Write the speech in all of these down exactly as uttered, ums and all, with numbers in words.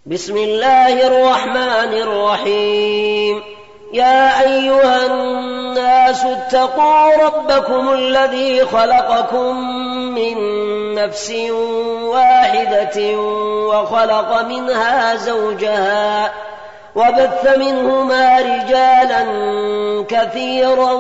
بسم الله الرحمن الرحيم. يا أيها الناس اتقوا ربكم الذي خلقكم من نفس واحدة وخلق منها زوجها وبث منهما رجالا كثيرا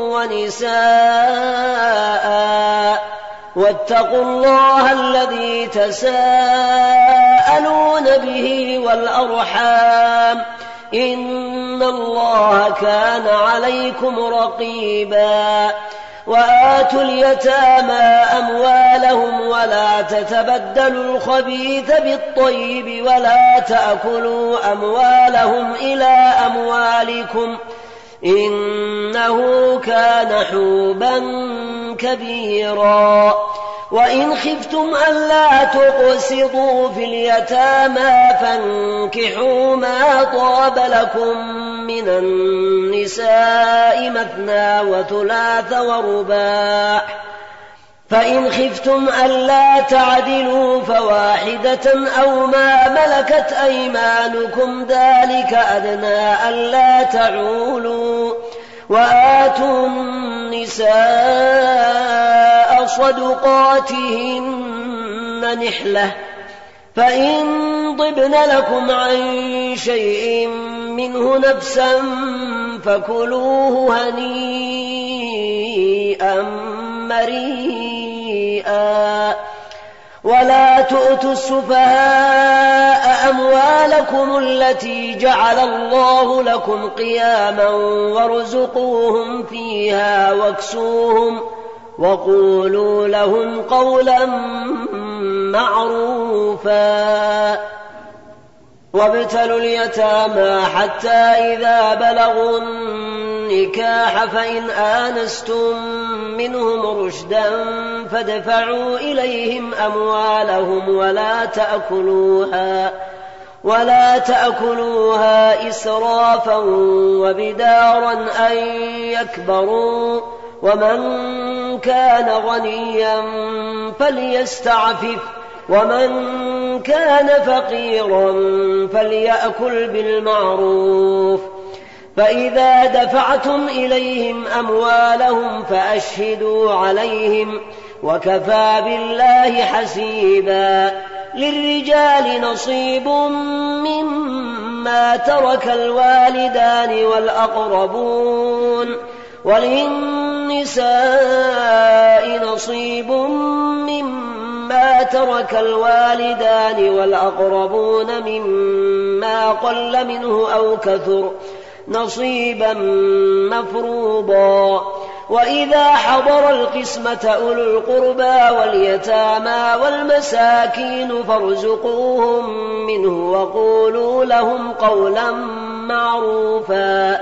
ونساء واتقوا الله الذي تساءلون به والأرحام إن الله كان عليكم رقيبا. وآتوا اليتامى أموالهم ولا تتبدلوا الخبيث بالطيب ولا تأكلوا أموالهم إلى أموالكم إنه كان حوبا كبيرا. وإن خفتم ألا تقسطوا في اليتامى فانكحوا ما طاب لكم من النساء مثنى وثلاث ورباع، فإن خفتم ألا تعدلوا فواحدة أو ما ملكت أيمانكم ذلك أدنى ألا تعولوا. وآتوا النساء صدقاتهن نحلة، فإن طبن لكم عن شيء منه نفسا فكلوه هنيئا مريئا. ولا تؤتوا السفهاء أموالكم التي جعل الله لكم قياما وارزقوهم فيها واكسوهم وقولوا لهم قولا معروفا. وابتلوا اليتامى حتى إذا بلغوا النكاح فإن آنستم منهم رشدا فادفعوا إليهم أموالهم ولا تأكلوها ولا تأكلوها إسرافا وبدارا أن يكبروا. ومن كان غنيا فليستعفف ومن كان فقيرا فليأكل بالمعروف. فإذا دفعتم إليهم أموالهم فأشهدوا عليهم وكفى بالله حسيبا. للرجال نصيب مما ترك الوالدان والأقربون وللنساء نصيب مما ترك الوالدان والأقربون مما قل منه أو كثر نصيبا مفروضا. وإذا حضر القسمة أولو القربى واليتامى والمساكين فارزقوهم منه وقولوا لهم قولا معروفا.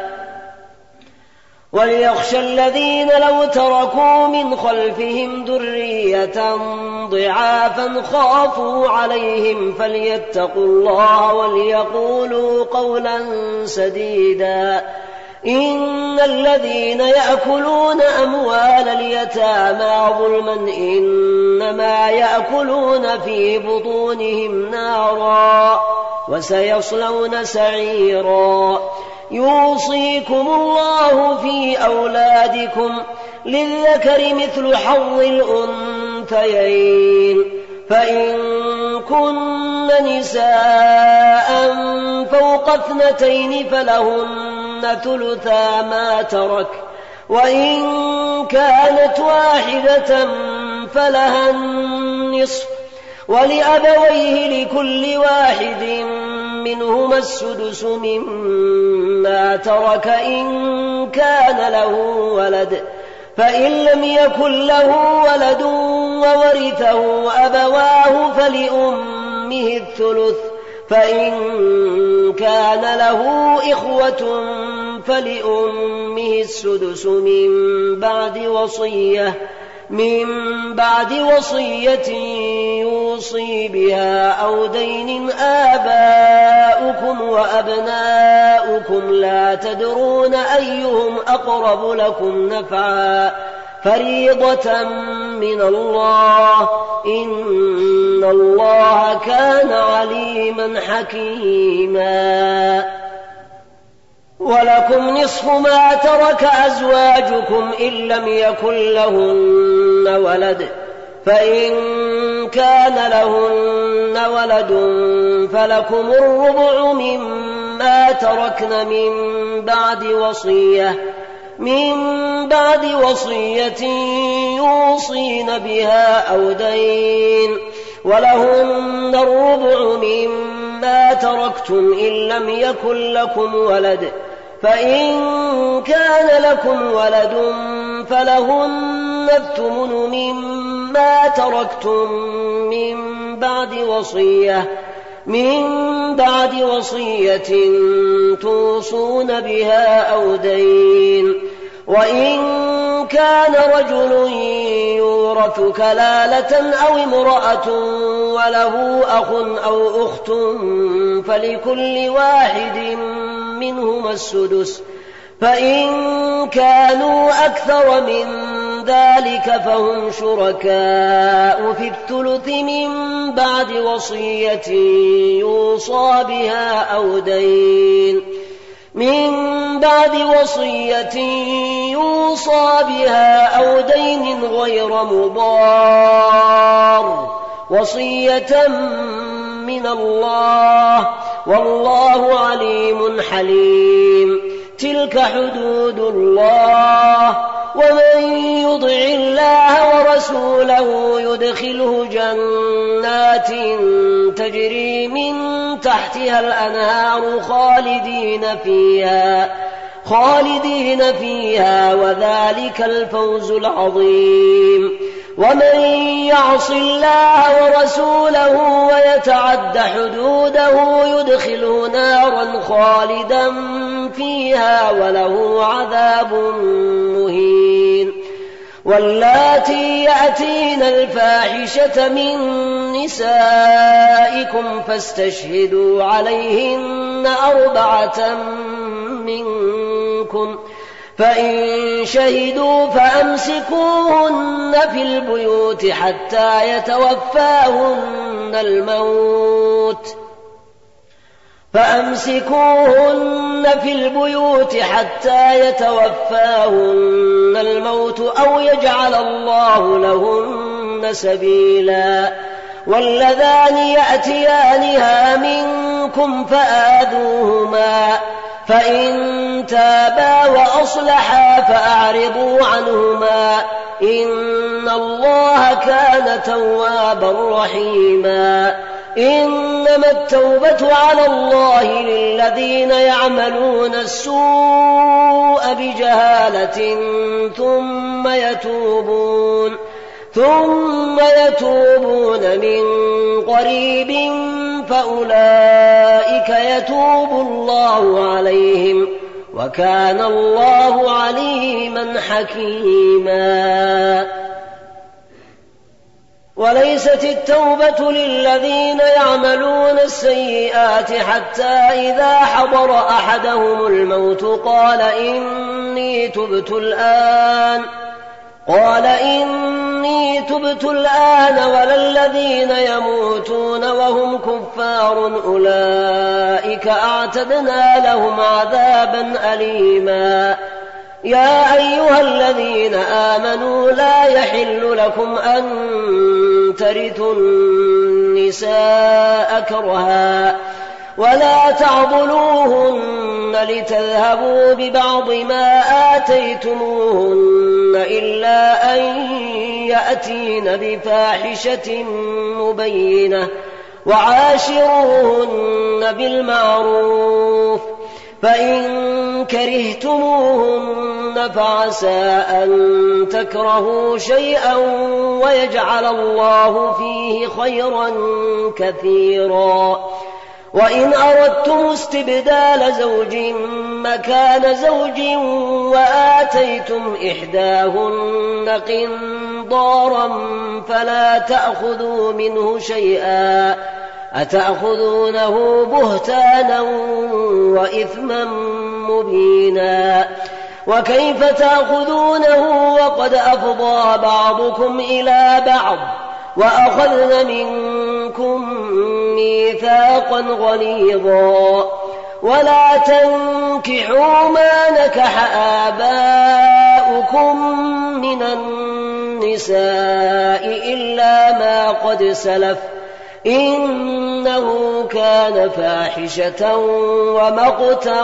وليخشى الذين لو تركوا من خلفهم ذرية ضعافا خافوا عليهم فليتقوا الله وليقولوا قولا سديدا. إن الذين يأكلون أموال اليتامى ظلما إنما يأكلون في بطونهم نارا وسيصلون سعيرا. يوصيكم الله في أولادكم للذكر مثل حظ الأنثيين، فإن كن نساء فوق اثنتين فلهن ثلثا ما ترك، وإن كانت واحدة فلها النصف، ولأبويه لكل واحد منهما السدس مما ترك إن كان له ولد، فإن لم يكن له ولد وورثه أبواه فلأمه الثلث، فإن كان له إخوة فلأمه السدس من بعد وصية من بعد وصية يوصي بها أو دين. آباؤكم وأبناؤكم لا تدرون أيهم أقرب لكم نفعا فريضة من الله إن إن الله كان عليما حكيما. ولكم نصف ما ترك أزواجكم إن لم يكن لهن ولد، فإن كان لهن ولد فلكم الربع مما تركن من بعد وصية من بعد وصية يوصين بها أو دين، ولهن الربع مما تركتم إن لم يكن لكم ولد، فإن كان لكم ولد فلهن الثمن مما تركتم من بعد وصية من بعد وصية توصون بها أو دين. وإن كان رجل يورث كلالة أو امرأة وله أخ أو أخت فلكل واحد منهما السدس، فإن كانوا أكثر من ذلك فهم شركاء في الثلث من بعد وصية يوصى بها أو دين من بعد وصية يوصى بها أو دين غير مضار، وصية من الله، والله عليم حليم. تلك حدود الله، ومن يطع الله ورسوله يدخله جنات تجري من تحتها الأنهار خالدين فيها خالدين فيها وذلك الفوز العظيم. ومن يعص الله ورسوله ويتعد حدوده يدخله نارا خالدا فيها وله عذاب مهين. واللاتي يأتين الفاحشة من نسائكم فاستشهدوا عليهن أربعة منكم، فإن شهدوا فأمسكوهن في البيوت حتى يتوفاهن الموت فأمسكوهن في البيوت حتى يتوفاهن الموت أو يجعل الله لهن سبيلا. واللذان يأتيانها منكم فآذوهما، فإن تابا وأصلحا فأعرضوا عنهما، إن الله كان توابا رحيما. إنما التوبة على الله للذين يعملون السوء بجهالة ثم يتوبون ثم يتوبون من قريب فأولئك يتوب الله عليهم، وكان الله عليما حكيما. وليست التوبة للذين يعملون السيئات حتى إذا حضر أحدهم الموت قال إني تبت الآن قال إني تبت الآن ولا الذين يموتون وهم كفار أولئك أعتدنا لهم عذابا أليما. يا أيها الذين آمنوا لا يحل لكم أن ترثوا النساء كرها ولا تعضلوهن لتذهبوا ببعض ما آتيتموهن إلا أن يأتين بفاحشة مبينة وعاشروهن بالمعروف، فإن كرهتموهن فعسى أن تكرهوا شيئا ويجعل الله فيه خيرا كثيرا. وإن أردتم استبدال زوج مكان زوج وآتيتم إحداهن قنطارا فلا تأخذوا منه شيئا، أتأخذونه بهتانا وإثما مبينا. وكيف تأخذونه وقد أفضى بعضكم إلى بعض وأخذن منكم منكم ميثاقا غليظا ولا تنكحوا ما نكح آباؤكم من النساء إلا ما قد سلف إنه كان فاحشة ومقتا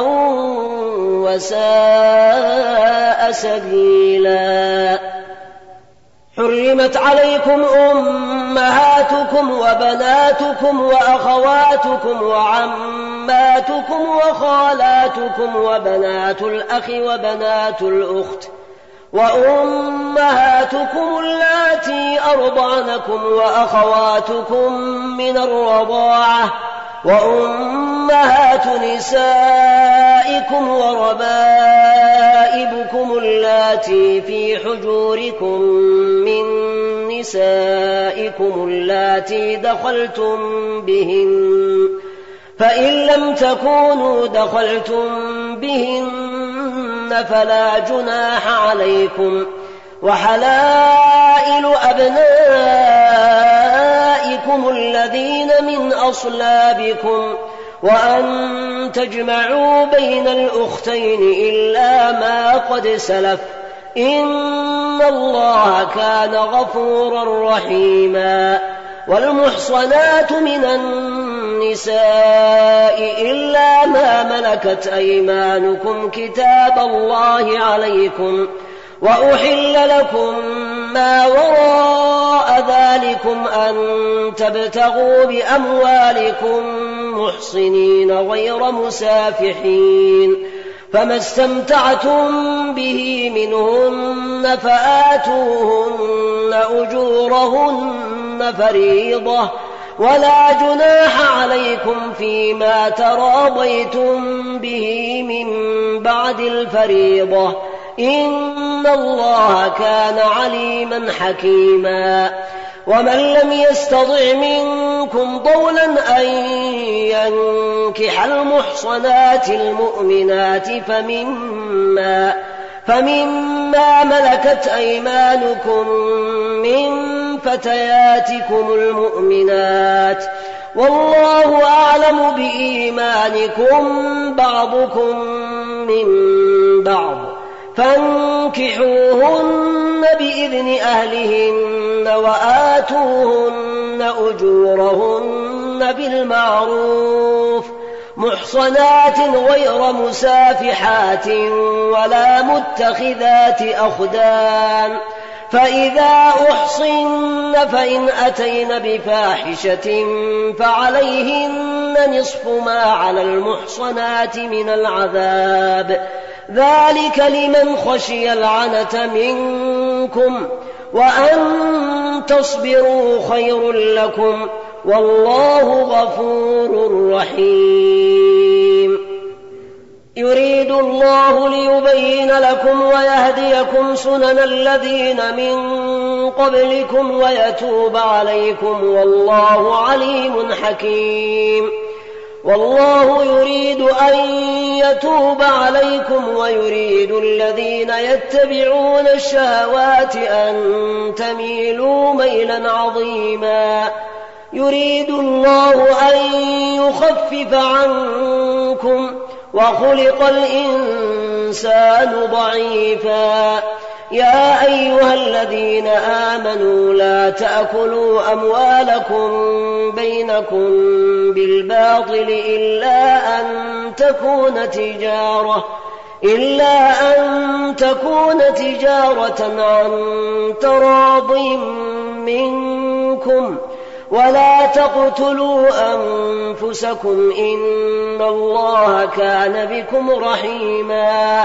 وساء سبيلا. حرمت عليكم أمهاتكم وبناتكم وأخواتكم وعماتكم وخالاتكم وبنات الأخ وبنات الأخت وأمهاتكم اللاتي أرضعنكم وأخواتكم من الرضاعة وأمهات نسائكم وربائبكم اللاتي في حجوركم من نسائكم اللاتي دخلتم بهن فإن لم تكونوا دخلتم بهن فلا جناح عليكم وحلائل أبنائكم الذين من أصلابكم وأن تجمعوا بين الأختين إلا ما قد سلف إن الله كان غفورا رحيما. والمحصنات من النساء إلا ما ملكت أيمانكم كتاب الله عليكم وأحل لكم ما وراء ذلكم أن تبتغوا بأموالكم محصنين غير مسافحين فما استمتعتم به منهن فآتوهن أجورهن فريضة ولا جناح عليكم فيما تراضيتم به من بعد الفريضة إن الله كان عليما حكيما. ومن لم يستطع منكم طولا أن ينكح المحصنات المؤمنات فمما, فمما ملكت أيمانكم من فتياتكم المؤمنات والله أعلم بإيمانكم بعضكم من بعض فانكحوهن بإذن أهلهن وآتوهن أجورهن بالمعروف محصنات غير مسافحات ولا متخذات أخدان فإذا أحصن فإن أتين بفاحشة فعليهن نصف ما على المحصنات من العذاب ذلك لمن خشي العنة منكم وأن تصبروا خير لكم والله غفور رحيم. يريد الله ليبين لكم ويهديكم سنن الذين من قبلكم ويتوب عليكم والله عليم حكيم. والله يريد أن يتوب عليكم ويريد الذين يتبعون الشهوات أن تميلوا ميلا عظيما. يريد الله أن يخفف عنكم وخلق الإنسان ضعيفا. يا أيها الذين آمنوا لا تأكلوا أموالكم بينكم بالباطل إلا أن تكون تجارة إلا أن تكون تجارة عن تراض منكم ولا تقتلوا أنفسكم إن الله كان بكم رحيما.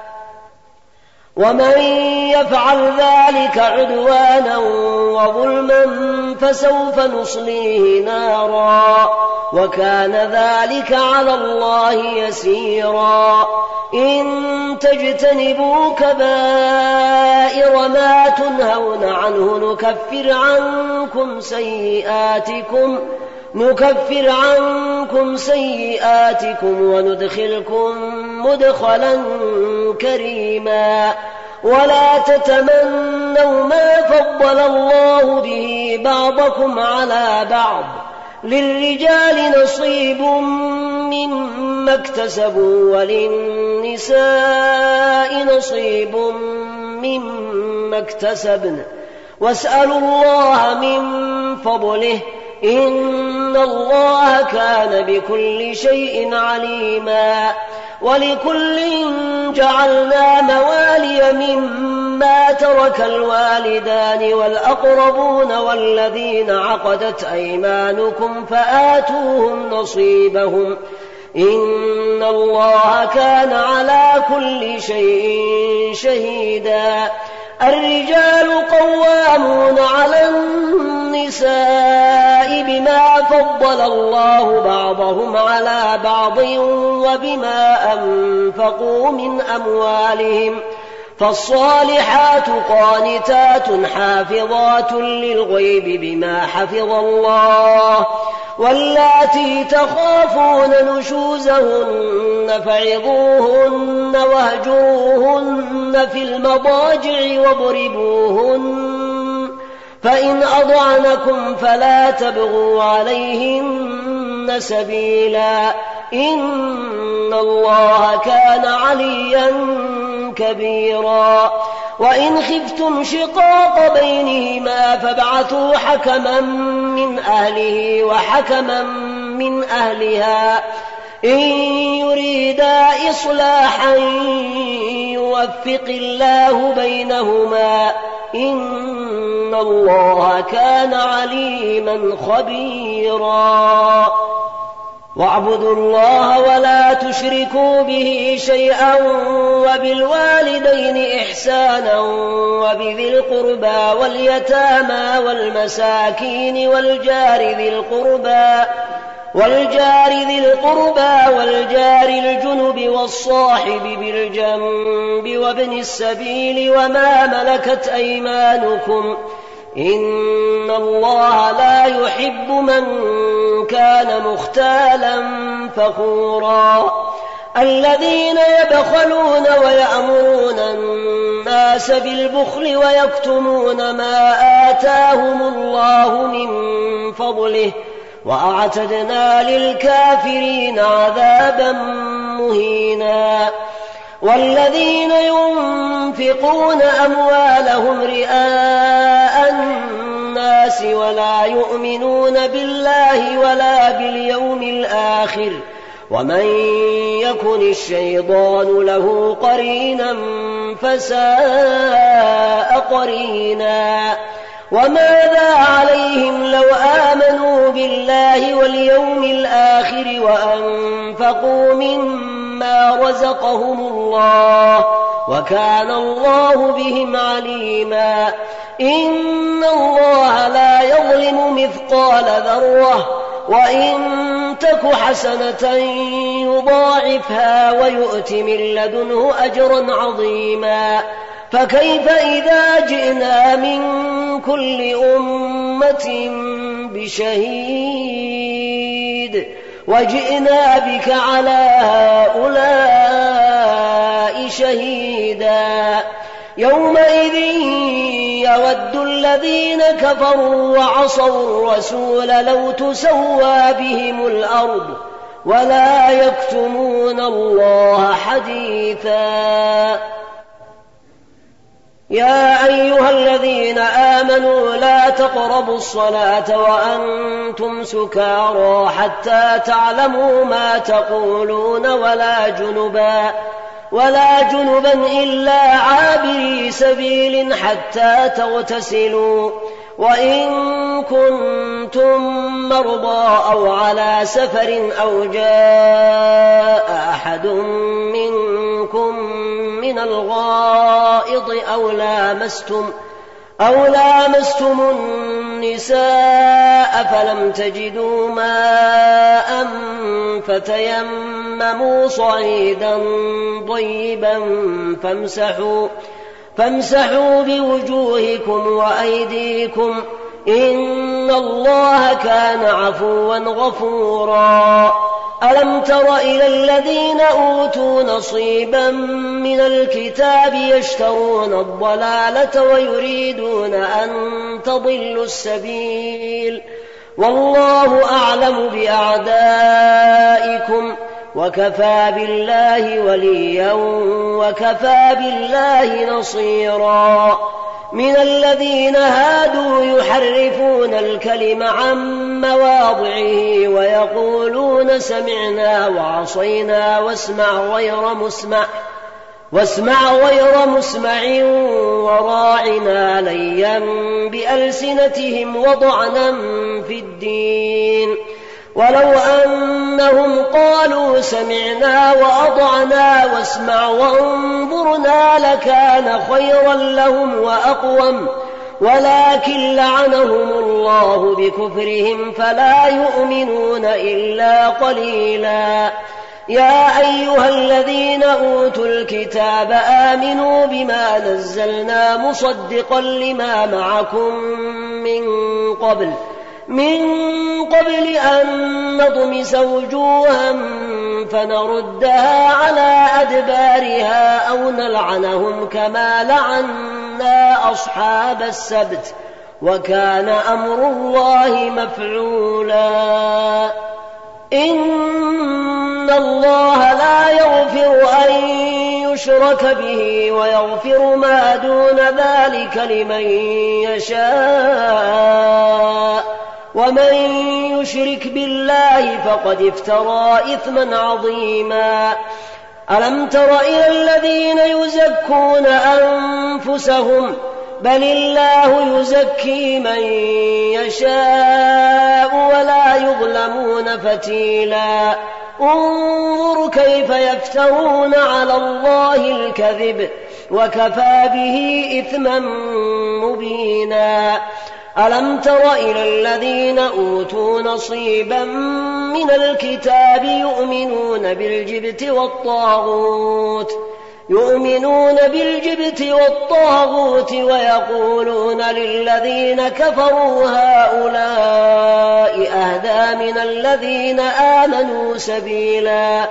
ومن يفعل ذلك عدوانا وظلما فسوف نصليه نارا وكان ذلك على الله يسيرا. إن تجتنبوا كبائر ما تنهون عنه نكفر عنكم سيئاتكم نكفر عنكم سيئاتكم وندخلكم مدخلا كريما. ولا تتمنوا ما فضل الله به بعضكم على بعض للرجال نصيب مما اكتسبوا وللنساء نصيب مما اكتسبن واسألوا الله من فضله إن الله كان بكل شيء عليما. ولكل جعلنا موالي مما ترك الوالدان والأقربون والذين عقدت أيمانكم فآتوهم نصيبهم إن الله كان على كل شيء شهيدا. الرجال قوامون على النساء بما فضل الله بعضهم على بعض وبما أنفقوا من أموالهم فالصالحات قانتات حافظات للغيب بما حفظ الله واللاتي تخافون نشوزهن فعظوهن واهجروهن في المضاجع واضربوهن فإن أضعنكم فلا تبغوا عليهن سبيلا إن الله كان عليا كبيرا. وإن خفتم شقاق بينهما فابعثوا حكما من أهله وحكما من أهلها إن يريدا إصلاحا يوفق الله بينهما إن الله كان عليما خبيرا. واعبدوا الله ولا تشركوا به شيئا وبالوالدين إحسانا وبذي القربى واليتامى والمساكين والجار ذي القربى والجار ذي القربى والجار الجنب والصاحب بالجنب وابن السبيل وما ملكت أيمانكم إن الله لا يحب من كان مختالا فخورا. الذين يبخلون ويأمرون الناس بالبخل ويكتمون ما آتاهم الله من فضله وأعتدنا للكافرين عذابا مهينا. والذين ينفقون أموالهم رئاء الناس ولا يؤمنون بالله ولا باليوم الآخر ومن يكن الشيطان له قرينا فساء قرينا. وماذا عليهم لو آمنوا بالله واليوم الآخر وأنفقوا مما رزقهم الله وكان الله بهم عليما. إن الله لا يظلم مثقال ذرة وإن تك حسنة يضاعفها ويؤت من لدنه أجرا عظيما. فكيف إذا جئنا من كل أمة بشهيد وجئنا بك على هؤلاء شهيدا. يومئذ يود الذين كفروا وعصوا الرسول لو تسوى بهم الأرض ولا يكتمون الله حديثا. يا أيها الذين آمنوا لا تقربوا الصلاة وأنتم سكارى حتى تعلموا ما تقولون ولا جنبا ولا جنبا إلا عابري سبيل حتى تغتسلوا وإن كنتم مرضى أو على سفر أو جاء أحد منكم من الغائط أو لامستم أو لامستم النساء فلم تجدوا ماء فتيمموا صعيدا طيبا فامسحوا فامسحوا بوجوهكم وأيديكم إن الله كان عفوا غفورا. ألم تر إلى الذين أوتوا نصيبا من الكتاب يشترون الضلالة ويريدون أن تضلوا السبيل والله أعلم بأعدائكم وكفى بالله وليا وكفى بالله نصيرا. من الذين هادوا يحرفون الكلم عن مواضعه ويقولون سمعنا وعصينا واسمع غير مسمع واسمع غير مسمع وراعنا ليا بألسنتهم وطعنا في الدين. ولو أنهم قالوا سمعنا وأطعنا واسمع وانظرنا لكان خيرا لهم وأقوم، ولكن لعنهم الله بكفرهم فلا يؤمنون إلا قليلا. يا أيها الذين أوتوا الكتاب آمنوا بما نزلنا مصدقا لما معكم من قبل من قبل أن نطمس وجوها فنردها على أدبارها أو نلعنهم كما لعنا أصحاب السبت وكان أمر الله مفعولا. إن الله لا يغفر أن يشرك به ويغفر ما دون ذلك لمن يشاء، ومن يشرك بالله فقد افترى إثما عظيما. ألم تر إلى الذين يزكون أنفسهم بل الله يزكي من يشاء ولا يظلمون فتيلا. انظر كيف يفترون على الله الكذب وكفى به إثما مبينا. ألم تر إلى الذين أوتوا نصيبا من الكتاب يؤمنون بالجبت والطاغوت يؤمنون بالجبت والطاغوت ويقولون للذين كفروا هؤلاء أهدى من الذين آمنوا سبيلا.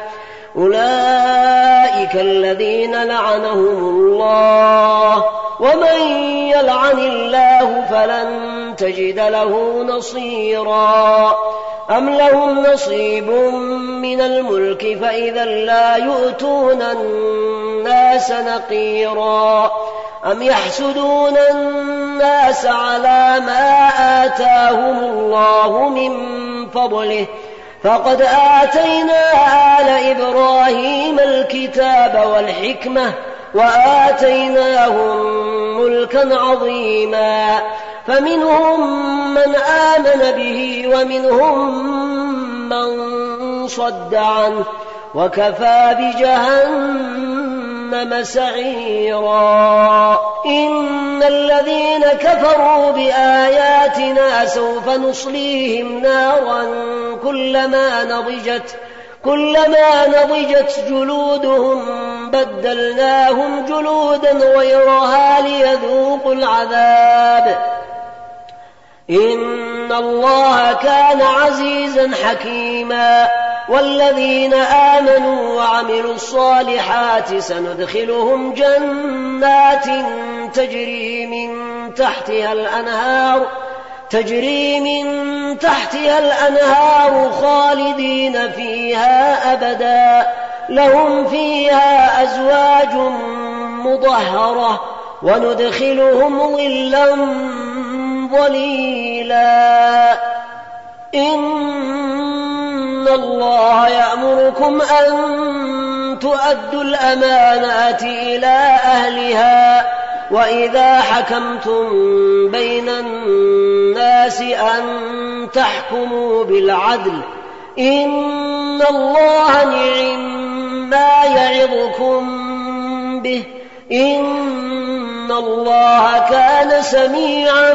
أولئك الذين لعنهم الله ومن يلعن الله فلن تجد له نصيرا. أم لهم نصيب من الملك فإذا لا يؤتون الناس نقيرا. أم يحسدون الناس على ما آتاهم الله من فضله فقد آتينا آل إبراهيم الكتاب والحكمة وآتيناهم ملكا عظيما. فمنهم من آمن به ومنهم من صد عنه وكفى بجهنم سعيرا. إن الذين كفروا بآياتنا سوف نصليهم نارا كلما نضجت كلما نضجت جلودهم بدلناهم جلودا غيرها ليذوقوا العذاب. إن الله كان عزيزا حكيما. والذين آمنوا وعملوا الصالحات سندخلهم جنات تجري من تحتها الأنهار تجري من تحتها الأنهار خالدين فيها أبدا لهم فيها أزواج مطهرة وندخلهم ظلا ظليلا. إن الله يأمركم أن تؤدوا الأمانات إلى أهلها وإذا حكمتم بين الناس أن تحكموا بالعدل. إن الله نعم ما يعظكم به إن الله كان سميعا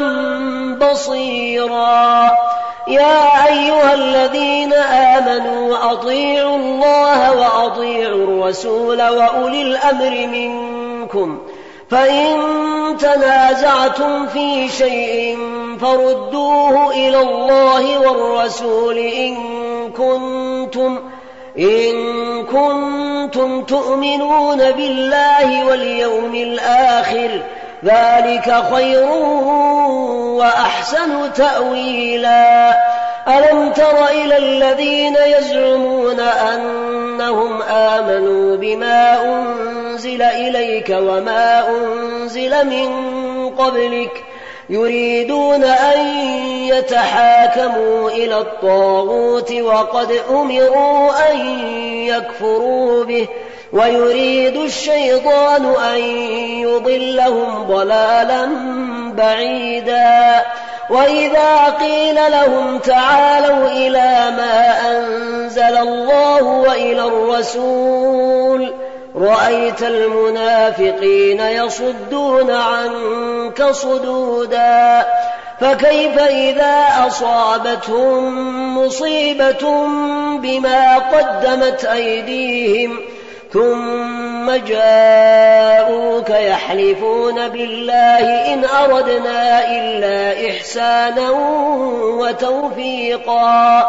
بصيرا. يا أيها الذين آمنوا أطيعوا الله وأطيعوا الرسول وأولي الأمر منكم فإن تنازعتم في شيء فردوه إلى الله والرسول إن كنتم إن كنتم تؤمنون بالله واليوم الآخر ذلك خير وأحسن تأويلا. ألم تر إلى الذين يزعمون أنهم آمنوا بما أنزل إليك وما أنزل من قبلك يريدون أن يتحاكموا إلى الطاغوت وقد أمروا أن يكفروا به ويريد الشيطان أن يضلهم ضلالا بعيدا وإذا قيل لهم تعالوا إلى ما أنزل الله وإلى الرسول رأيت المنافقين يصدون عنك صدودا فكيف إذا أصابتهم مصيبة بما قدمت أيديهم ثم جاءوك يحلفون بالله إن أردنا إلا إحسانا وتوفيقا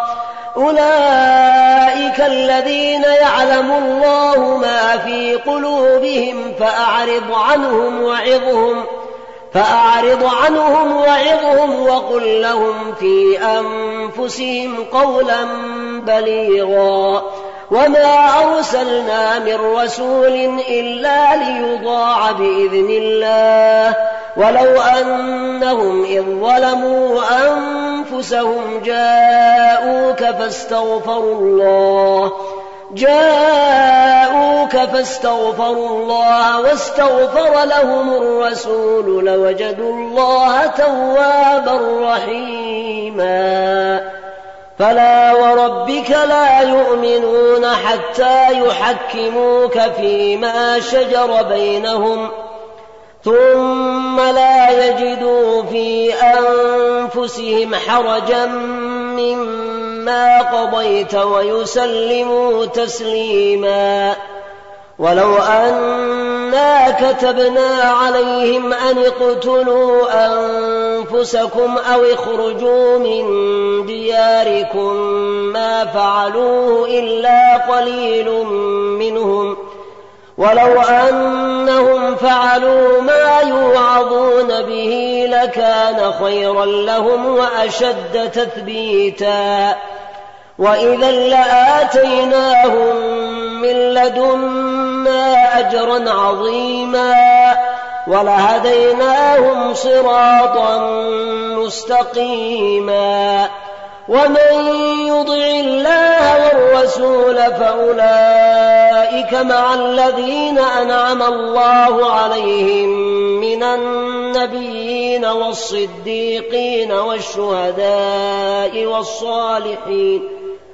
أولئك الذين يعلم الله ما في قلوبهم فأعرض عنهم وعظهم فأعرض عنهم وعظهم وقل لهم في أنفسهم قولا بليغا وما أرسلنا من رسول إلا ليطاع بإذن الله ولو أنهم إذ ظلموا أنفسهم جاءوك فاستغفروا الله جاءوك فاستغفروا الله واستغفر لهم الرسول لوجدوا الله توابا رحيما فلا وربك لا يؤمنون حتى يحكموك فيما شجر بينهم ثم لا يجدوا في أنفسهم حرجا مما قضيت ويسلموا تسليما ولو أنا كتبنا عليهم أن اقتلوا أنفسكم أو اخرجوا من دياركم ما فعلوه إلا قليل منهم ولو أنهم فعلوا ما يوعظون به لكان خيرا لهم وأشد تثبيتا وإذا لآتيناهم من لدنا أجرا عظيما ولهديناهم صراطا مستقيما ومن يطع الله والرسول فأولئك مع الذين أنعم الله عليهم من النبيين والصديقين والشهداء والصالحين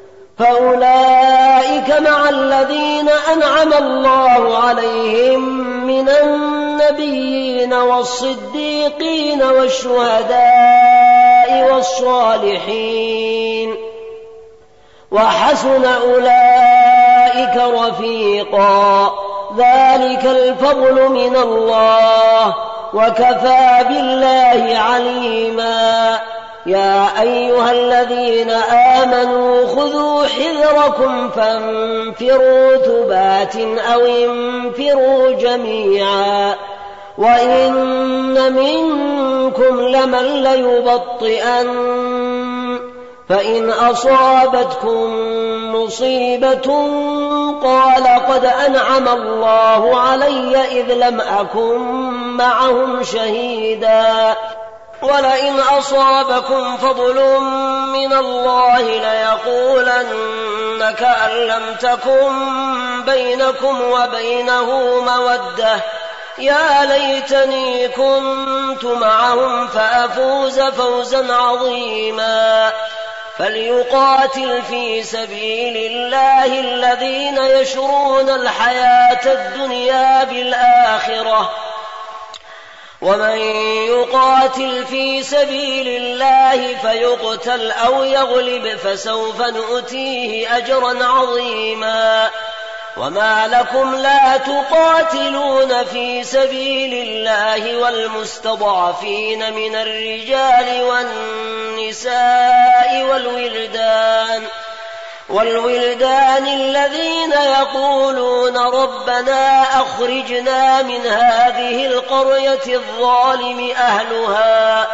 فأولئك مع الذين أنعم الله عليهم من النبيين والصديقين والشهداء والصالحين وحسن أولئك رفيقا ذلك الفضل من الله وكفى بالله عليما يا أيها الذين آمنوا خذوا حذركم فانفروا ثبات أو انفروا جميعا وإن منكم لمن ليبطئن فإن أصابتكم مصيبة قال قد أنعم الله علي إذ لم أكن معهم شهيدا ولئن أصابكم فضل من الله ليقولن كأن لم تكن بينكم وبينه مودة يا ليتني كنت معهم فأفوز فوزا عظيما فليقاتل في سبيل الله الذين يشرون الحياة الدنيا بالآخرة ومن يقاتل في سبيل الله فيقتل أو يغلب فسوف نؤتيه أجرا عظيما وما لكم لا تقاتلون في سبيل الله والمستضعفين من الرجال والنساء والولدان والولدان الذين يقولون ربنا أخرجنا من هذه القرية الظالم أهلها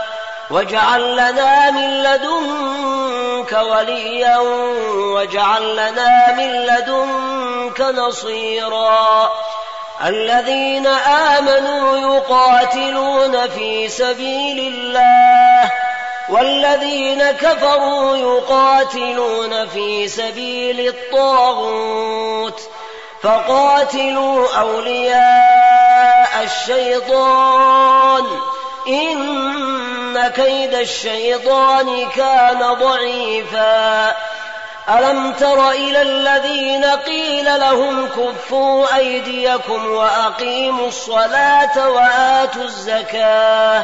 واجعل لنا من لدنك وليا واجعل لنا من لدنك نصيرا الذين آمنوا يقاتلون في سبيل الله والذين كفروا يقاتلون في سبيل الطاغوت فقاتلوا أولياء الشيطان إن كيد الشيطان كان ضعيفا ألم تر إلى الذين قيل لهم كفوا أيديكم وأقيموا الصلاة وآتوا الزكاة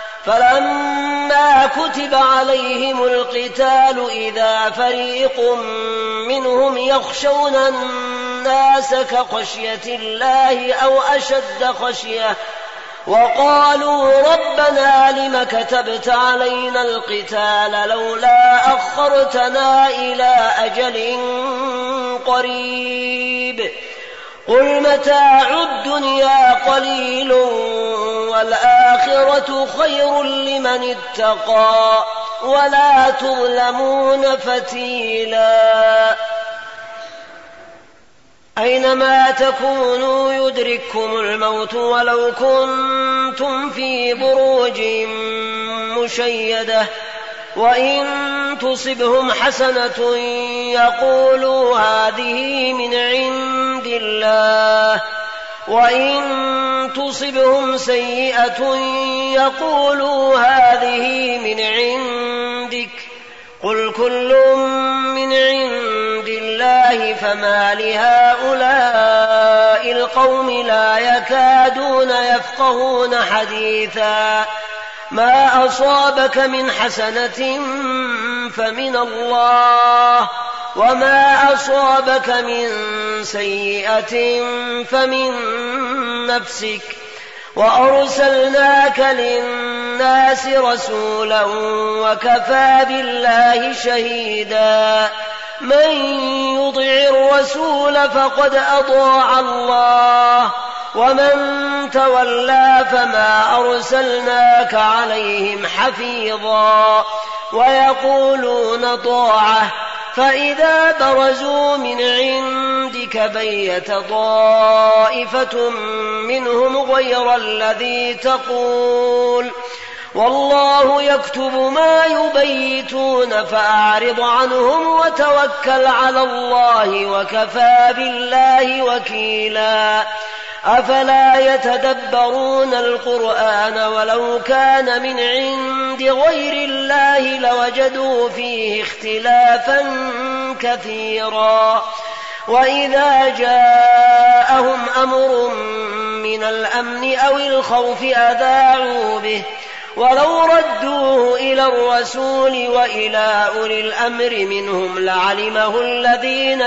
فلما كتب عليهم القتال إذا فريق منهم يخشون الناس كخشية الله أو أشد خشية وقالوا ربنا لم كتبت علينا القتال لولا أخرتنا إلى أجل قريب قل متاع الدنيا قليل والآخرة خير لمن اتقى ولا تظلمون فتيلا أينما تكونوا يدرككم الموت ولو كنتم في بروج مشيدة وإن تصبهم حسنة يقولوا هذه من عند الله وإن تصبهم سيئة يقولوا هذه من عندك قل كل من عند الله فما لهؤلاء القوم لا يكادون يفقهون حديثا ما أصابك من حسنة فمن الله وما أصابك من سيئة فمن نفسك وأرسلناك للناس رسولا وكفى بالله شهيدا من يطع الرسول فقد أطاع الله ومن تولى فما أرسلناك عليهم حفيظا ويقولون طاعة فإذا برزوا من عندك بيت طائفة منهم غير الذي تقول والله يكتب ما يبيتون فأعرض عنهم وتوكل على الله وكفى بالله وكيلا أفلا يتدبرون القرآن ولو كان من عند غير الله لوجدوا فيه اختلافا كثيرا وإذا جاءهم أمر من الأمن أو الخوف أذاعوا به ولو ردوه إلى الرسول وإلى أولي الأمر منهم لعلمه الذين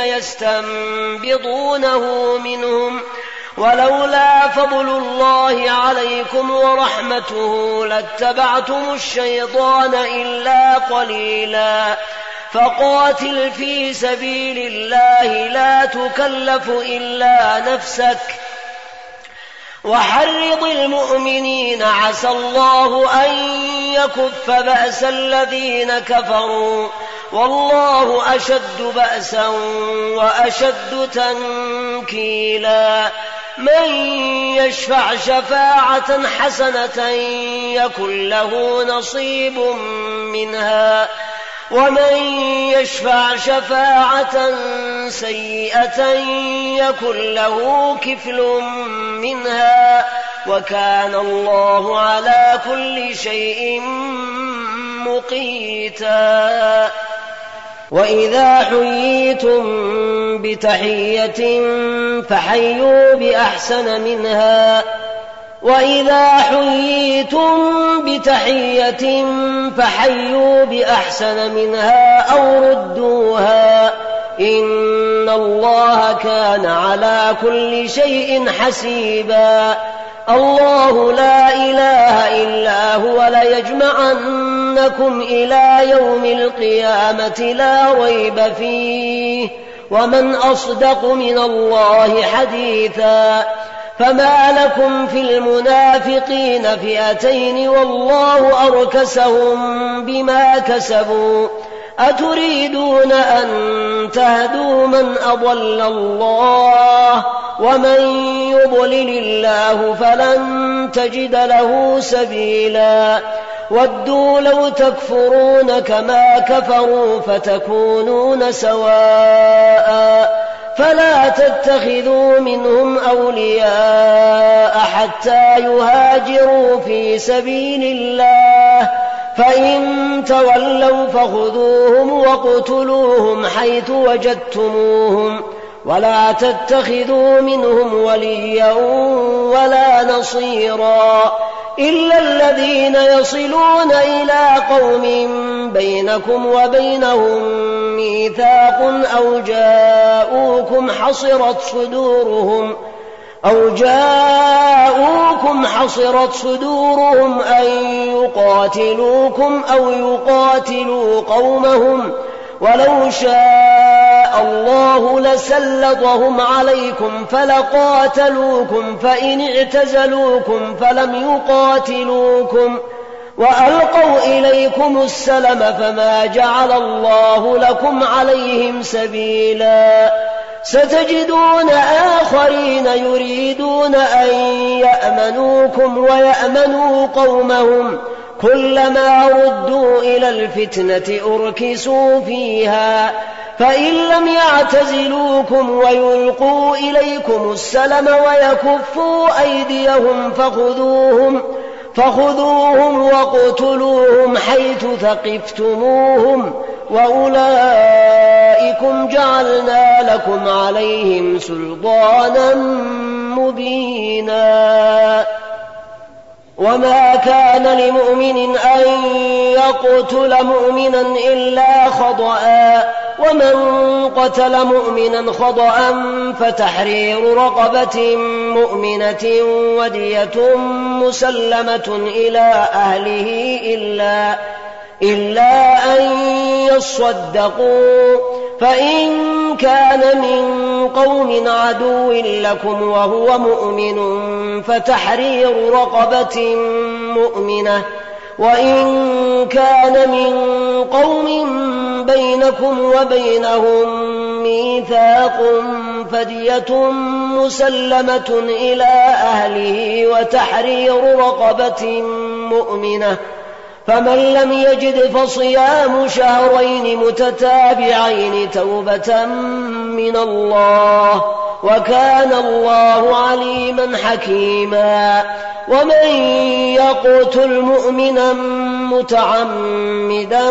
يستنبطونه منهم ولولا فضل الله عليكم ورحمته لاتبعتم الشيطان إلا قليلا فقاتل في سبيل الله لا تكلف إلا نفسك وحرض المؤمنين عسى الله أن يكف بأس الذين كفروا والله أشد بأسا وأشد تنكيلا من يشفع شفاعة حسنة يكن له نصيب منها ومن يشفع شفاعة سيئة يكن له كفل منها وكان الله على كل شيء مقيتا وإذا حييتم بتحية فحيوا بأحسن منها وإذا حييتم بتحية فحيوا بأحسن منها أو ردوها إن الله كان على كل شيء حسيبا الله لا إله إلا هو ليجمعنكم إلى يوم القيامة لا ريب فيه ومن أصدق من الله حديثا فما لكم في المنافقين فئتين والله أركسهم بما كسبوا أتريدون أن تهدوا من أضل الله ومن يضلل الله فلن تجد له سبيلا ودوا لو تكفرون كما كفروا فتكونون سواء فلا تتخذوا منهم أولياء حتى يهاجروا في سبيل الله فإن تولوا فخذوهم وقتلوهم حيث وجدتموهم ولا تتخذوا منهم وليا ولا نصيرا إلا الذين يصلون إلى قوم بينكم وبينهم ميثاق أو جاءوكم حصرت صدورهم أو جاءوكم حصرت صدورهم أن يقاتلوكم أو يقاتلوا قومهم ولو شاء الله لسلطهم عليكم فلقاتلوكم فإن اعتزلوكم فلم يقاتلوكم وألقوا إليكم السلم فما جعل الله لكم عليهم سبيلا ستجدون آخرين يريدون أن يأمنوكم ويأمنوا قومهم كلما ردوا إلى الفتنة أركسوا فيها فإن لم يعتزلوكم ويلقوا إليكم السلم ويكفوا أيديهم فخذوهم فخذوهم وقتلوهم حيث ثقفتموهم وأولئكم جعلنا لكم عليهم سلطانا مبينا وما كان لمؤمن أن يقتل مؤمنا إلا خطأ ومن قتل مؤمنا خطأ فتحرير رقبة مؤمنة ودية مسلمة إلى أهله إلا, إلا أن يصدقوا فإن كان من قوم عدو لكم وهو مؤمن فتحرير رقبة مؤمنة وإن كان من قوم بينكم وبينهم ميثاق فدية مسلمة إلى أهله وتحرير رقبة مؤمنة فمن لم يجد فصيام شهرين متتابعين توبة من الله وكان الله عليما حكيما ومن يقتل مؤمنا متعمدا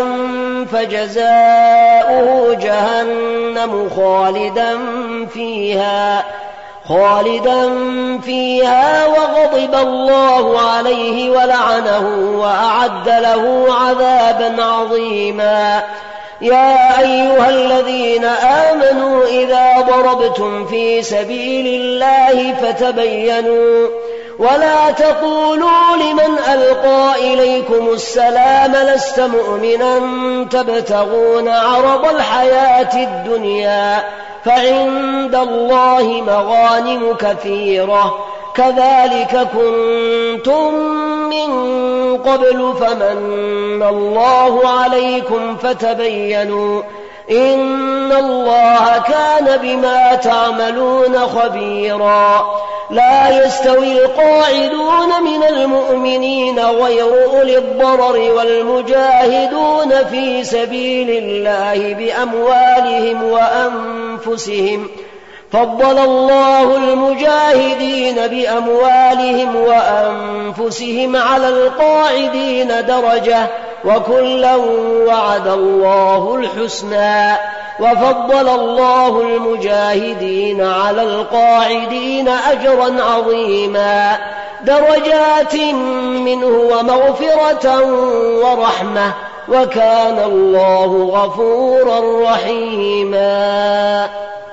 فجزاؤه جهنم خالدا فيها خالدا فيها وغضب الله عليه ولعنه وأعد له عذابا عظيما يا أيها الذين آمنوا إذا ضربتم في سبيل الله فتبينوا ولا تقولوا لمن ألقى إليكم السلام لست مؤمنا تبتغون عرض الحياة الدنيا فعند الله مغانم كثيرة كذلك كنتم من قبل فمن الله عليكم فتبينوا إن الله كان بما تعملون خبيرا لا يستوي القاعدون من المؤمنين غير أولي الضرر والمجاهدون في سبيل الله بأموالهم وأنفسهم فضل الله المجاهدين بأموالهم وأنفسهم على القاعدين درجة وكلا وعد الله الحسنى وفضل الله المجاهدين على القاعدين أجرا عظيما درجات منه ومغفرة ورحمة وكان الله غفورا رحيما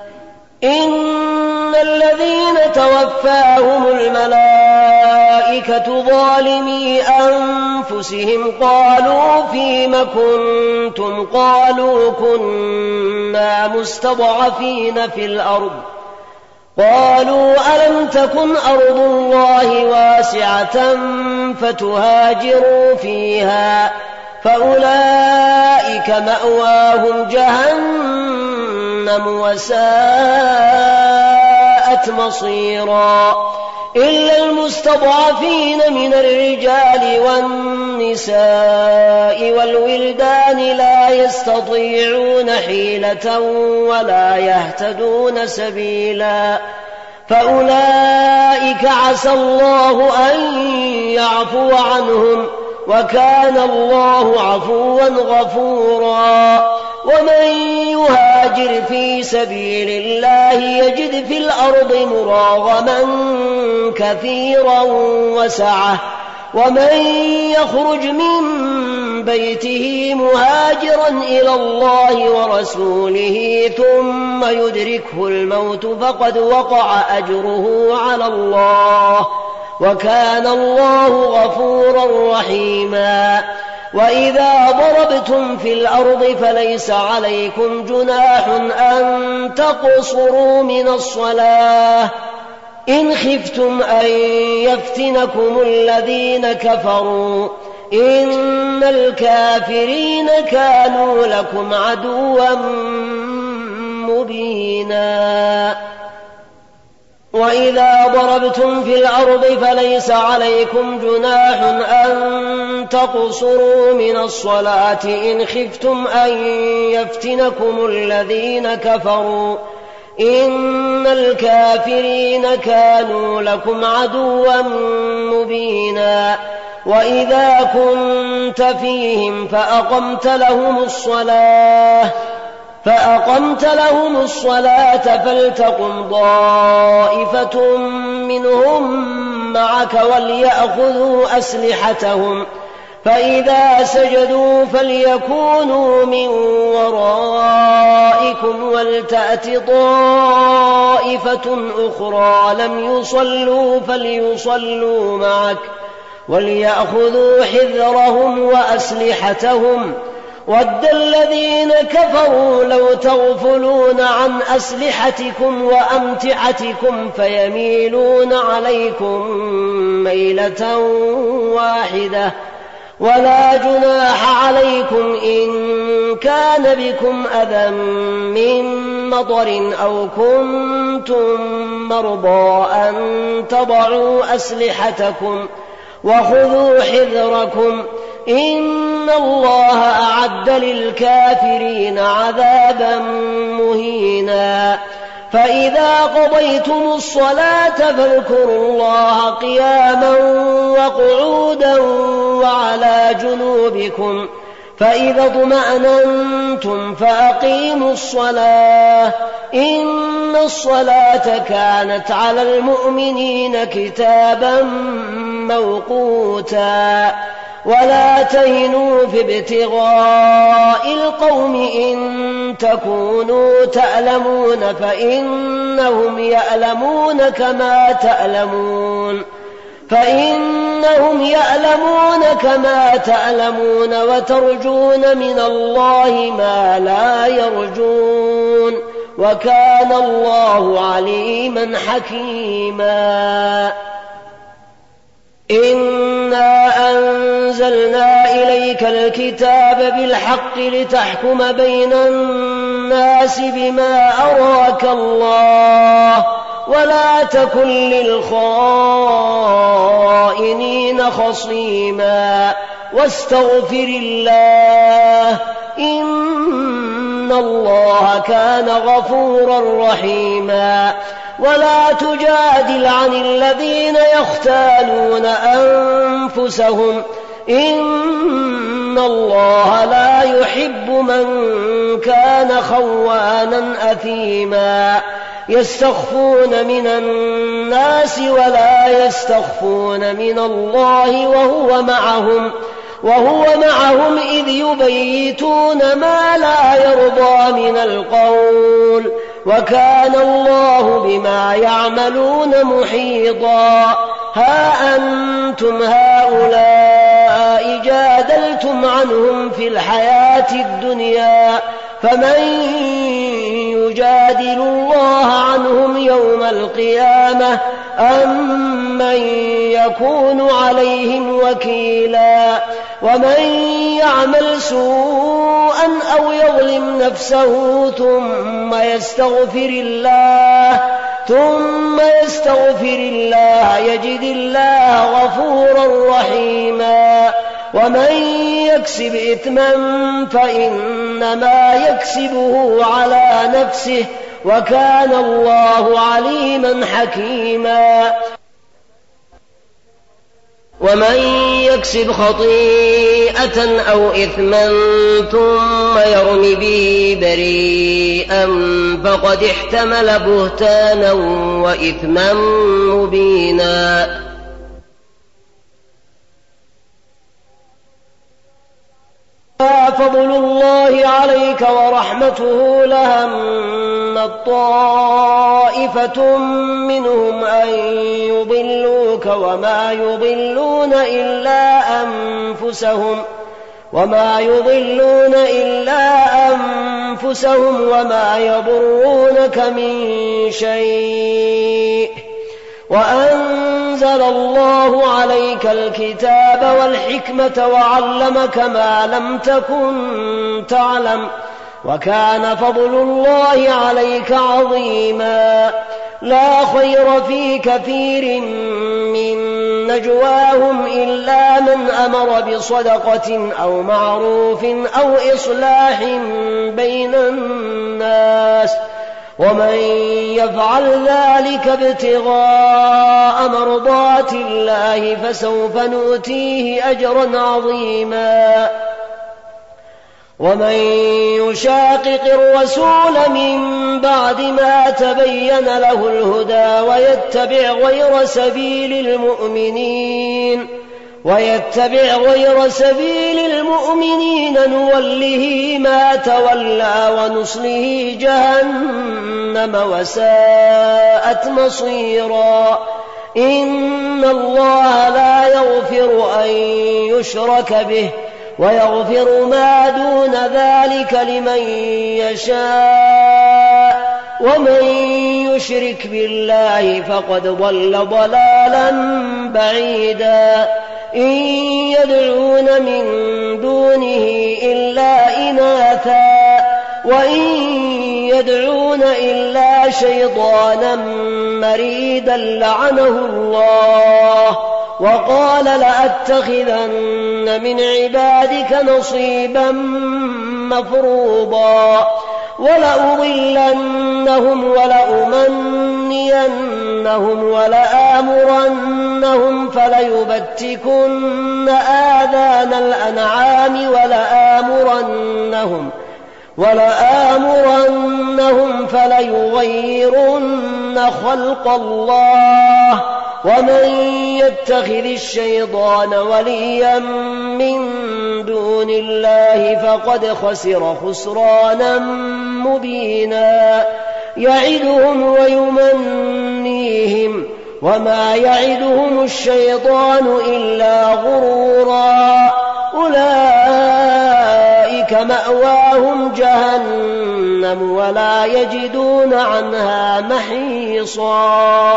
إن الذين توفاهم الملائكة ظالمي أنفسهم قالوا فيم كنتم قالوا كنا مستضعفين في الأرض قالوا ألم تكن أرض الله واسعة فتهاجروا فيها فأولئك مأواهم جهنم وساءت مصيرا إلا المستضعفين من الرجال والنساء والولدان لا يستطيعون حيلة ولا يهتدون سبيلا فأولئك عسى الله أن يعفو عنهم وكان الله عفوا غفورا ومن يهاجر في سبيل الله يجد في الأرض مراغما كثيرا وسعة ومن يخرج من بيته مهاجرا إلى الله ورسوله ثم يدركه الموت فقد وقع أجره على الله وكان الله غفورا رحيما وإذا ضربتم في الأرض فليس عليكم جناح أن تقصروا من الصلاة إن خفتم أن يفتنكم الذين كفروا إن الكافرين كانوا لكم عدوا مبينا وإذا ضربتم في الأرض فليس عليكم جناح أن تقصروا من الصلاة إن خفتم أن يفتنكم الذين كفروا إن الكافرين كانوا لكم عدوا مبينا وإذا كنت فيهم فأقمت لهم الصلاة فأقمت لهم الصلاة فلتقم طائفة منهم معك وليأخذوا أسلحتهم فإذا سجدوا فليكونوا من ورائكم ولتأت طائفة أخرى لم يصلوا فليصلوا معك وليأخذوا حذرهم وأسلحتهم ود الذين كفروا لو تغفلون عن أسلحتكم وأمتعتكم فيميلون عليكم ميلة واحدة ولا جناح عليكم إن كان بكم أذى من مطر أو كنتم مرضى أن تضعوا أسلحتكم وخذوا حذركم إن الله أعد للكافرين عذابا مهينا فإذا قضيتم الصلاة فاذكروا الله قياما وقعودا وعلى جنوبكم فإذا اطمأننتم فأقيموا الصلاة إن الصلاة كانت على المؤمنين كتابا موقوتا ولا تهنوا في ابتغاء القوم إن تكونوا تألمون فإنهم يألمون كما تألمون فإنهم يألمون كما تألمون وترجون من الله ما لا يرجون وكان الله عليما حكيما إنا أنزلنا إليك الكتاب بالحق لتحكم بين الناس بما أراك الله ولا تكن للخائنين خصيما واستغفر الله إن الله كان غفورا رحيما ولا تجادل عن الذين يختالون أنفسهم إن الله لا يحب من كان خوانا أثيما يستخفون من الناس ولا يستخفون من الله وهو معهم وهو معهم إذ يبيتون ما لا يرضى من القول وكان الله بما يعملون محيطا ها أنتم هؤلاء جادلتم عنهم في الحياة الدنيا فمن يجادل الله عنهم يوم القيامة القيامة أمن يكون عليهم وكيلا ومن يعمل سوءا أو يظلم نفسه ثم يستغفر الله ثم يستغفر الله يجد الله غفورا رحيما ومن يكسب إثما فإنما يكسبه على نفسه وكان الله عليما حكيما ومن يكسب خطيئة أو إثما ثم يرم به بريئا فقد احتمل بهتانا وإثما مبينا فضل الله عليك ورحمته لهم طائفة منهم أن يضلوك وما يضلون إلا أنفسهم وما يضلون إلا أنفسهم وما يضرونك من شيء وأنزل الله عليك الكتاب والحكمة وعلمك ما لم تكن تعلم وكان فضل الله عليك عظيما لا خير في كثير من نجواهم إلا من أمر بصدقة أو معروف أو إصلاح بين الناس ومن يفعل ذلك ابتغاء مرضات الله فسوف نؤتيه أجرا عظيما ومن يشاقق الرسول من بعد ما تبين له الهدى ويتبع غير سبيل المؤمنين ويتبع غير سبيل المؤمنين نوله ما تولى ونصله جهنم وساءت مصيرا إن الله لا يغفر أن يشرك به ويغفر ما دون ذلك لمن يشاء ومن يشرك بالله فقد ضل ضلالا بعيدا إن يدعون من دونه إلا إناثا وإن يدعون إلا شيطانا مريدا لعنه الله وقال لأتخذن من عبادك نصيبا مفروضا ولأضلنهم ولأمنينهم ولآمرنهم فليبتكن آذان الأنعام ولآمرنهم ولآمرنهم فليغيرن خلق الله ومن يتخذ الشيطان وليا من دون الله فقد خسر خسرانا مبينا يعدهم ويمنيهم وما يعدهم الشيطان إلا غرورا أولئك مأواهم جهنم ولا يجدون عنها محيصا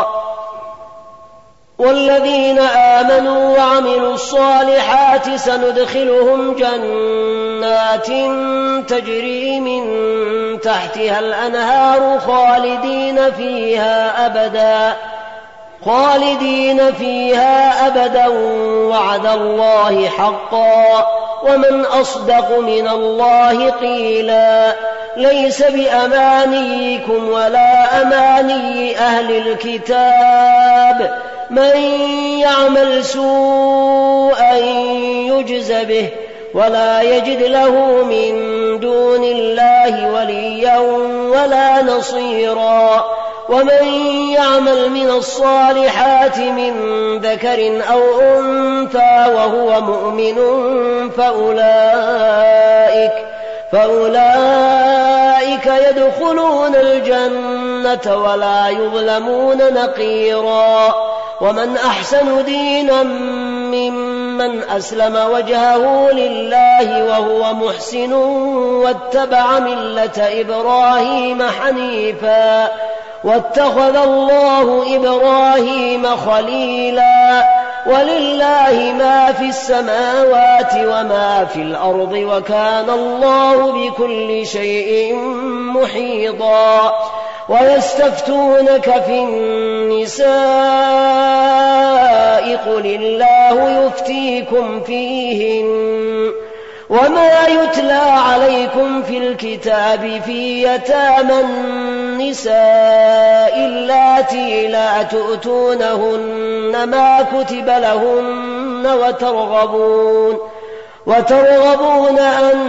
والذين آمنوا وعملوا الصالحات سندخلهم جنات تجري من تحتها الأنهار خالدين فيها أبدا خالدين فيها أبدا وعد الله حقا ومن أصدق من الله قيلا ليس بأمانيكم ولا أماني أهل الكتاب من يعمل سوءا يجز به ولا يجد له من دون الله وليا ولا نصيرا ومن يعمل من الصالحات من ذكر أو أنثى وهو مؤمن فأولئك فأولئك يدخلون الجنة ولا يظلمون نقيرا ومن أحسن دينا ممن أسلم وجهه لله وهو محسن واتبع ملة إبراهيم حنيفا واتخذ الله إبراهيم خليلا ولله ما في السماوات وما في الأرض وكان الله بكل شيء محيطا ويستفتونك في النساء قل الله يفتيكم فيهن وما يتلى عليكم في الكتاب في يتامى النساء اللاتي لا تؤتونهن ما كتب لهن وترغبون وترغبون أن